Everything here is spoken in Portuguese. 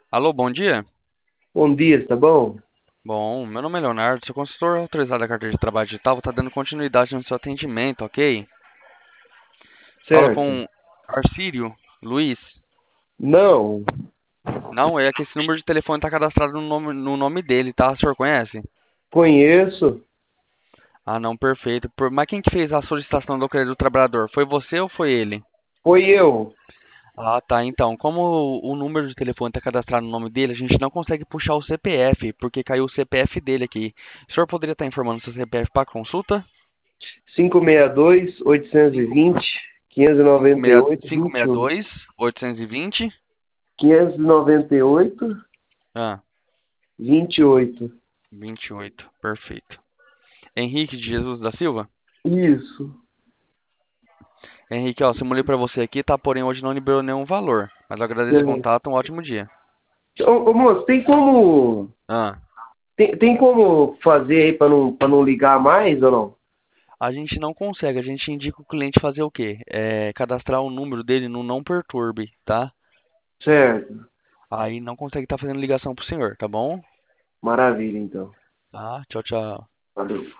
Alô, bom dia. Bom dia, tá bom? Bom, meu nome é Leonardo, sou consultor autorizado da carteira de trabalho digital, vou estar dando continuidade no seu atendimento, ok? Fala Certo. com Arcírio Luiz. Não, Não, é que esse número de telefone está cadastrado no nome dele, tá? O senhor conhece? conheço. Ah, não, perfeito. Mas quem que fez a solicitação do crédito do trabalhador? Foi você ou foi ele? Foi eu. Ah, tá. Então, como o número de telefone está cadastrado no nome dele, a gente não consegue puxar o CPF, porque caiu o CPF dele aqui. O senhor poderia estar informando seu CPF para consulta? 562-820, 598, 21. 562 820. 598, Ah, 28. 28. Perfeito. Henrique de Jesus da Silva? Isso. Henrique, ó, simulei pra você aqui, tá? Porém, hoje não liberou nenhum valor. Mas eu agradeço o Uhum. contato, um ótimo dia. Ô, moço, Ah, tem como fazer aí pra não ligar mais ou não? a gente não consegue, a gente indica o cliente fazer o quê? Cadastrar o número dele no Não Perturbe, tá? Certo. Aí não consegue estar fazendo ligação pro senhor, tá bom? Maravilha, então. Tá, tchau, tchau. Valeu.